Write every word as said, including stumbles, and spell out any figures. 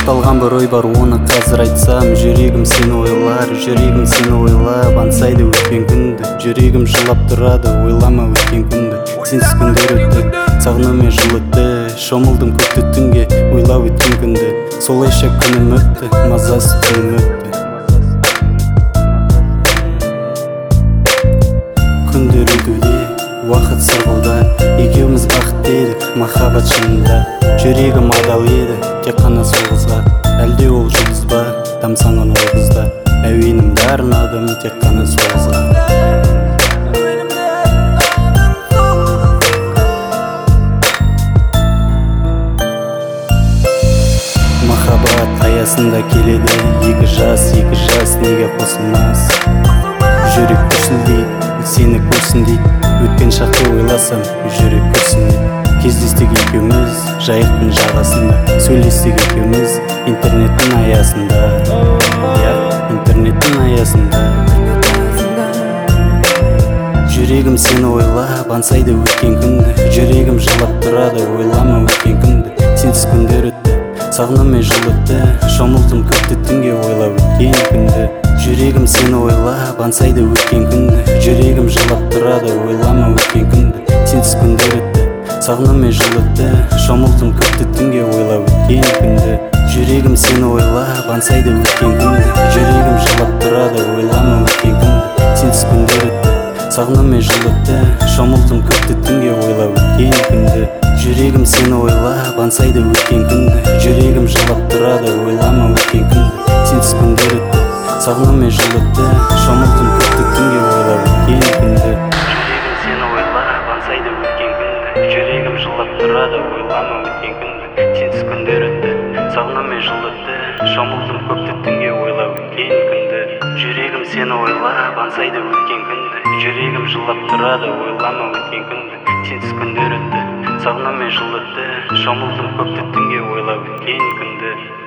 сақталған бір ой бар, оны қазір айтсам. Жүрегім сені ойлар, жүрегім сені ойлап аңсайды өткен күнді. Жүрегім жылап тұрады, ойлама өткен күнді. Сенсіз күндер өтті, сағынумен жыл өтті. Шомылдым көкті түнге, ойлау өткен күнді. Солайша күнім өтті, мазасыз түнім өтті. Күндер өтуде, уақыт сырғуда. Екеуміз бақытты едік, махаббат шынында. Жүрегім адал еді, тек қана сол қызға. Әлде ол жұлдыз ба, тамсанған ол қызда. Әуенімді арнадым, тек қана сол қызға. Махаббат аясында келеді, екі жас, екі жас неге қосылмас. Жүрек күрсін дейді, сені көрсін дейді. Өткен шақты ойласам, жүрек күрсін дейді. Кездестік екеуміз жайықтың жағасында, сөйлестік екеуміз интернеттің аясында. Я, интернеттің аясында. Жүрегім сені ойлап аңсайды өткен күнді. Жүрегім жылап тұрады, ойлама өткен күнді. Сенсіз күндер өтті, сағынумен жыл өтті. Шомылдым көкті түнге, ойлап өткен күнді. Жүрегім сені ойлап аңсайды өткен күнді. Жүрегім жылап тұрады, ойлама өткен күнді. Сенсіз күндер өтті, сағынумен жыл өтті. Шомылдым көкті түнге, ойлап өткен күнді. Жүрегім сені ойлап аңсайды өткен күнді. Жүрегім жылап тұрады, ойлама өткен күнді. Сенсіз күндер өтті, сағынумен жыл өтті. Шомылдым көкті түнге, ойлап өткен күнді. Жүрегім сені ойлап аңсайды өткен күнді. Жүрегім жылап тұрады, ойлама өткен күнді. Сенсіз күндер өтті, сағынумен жыл өтті. Шомылдым көкті түнге, ойлап өткен күнді. Жүрегім сені ойлап аңсайды өткен күнді. Жүрегім жылап тұрады, ойлама өткен күнді. Сенсіз күндер өтті, сағынумен жыл өтті. Шомылдым көкті түнге, ойлап өткен күнді. Жүрегім сені ойлап аңсайды өткен күнді. Жүрегім жылап тұрады, ойлама өткен күнді. Сенсіз күндер өтті, сағынумен жыл өтті. Шомылдым көкті түнге, ойлап өткен күнді.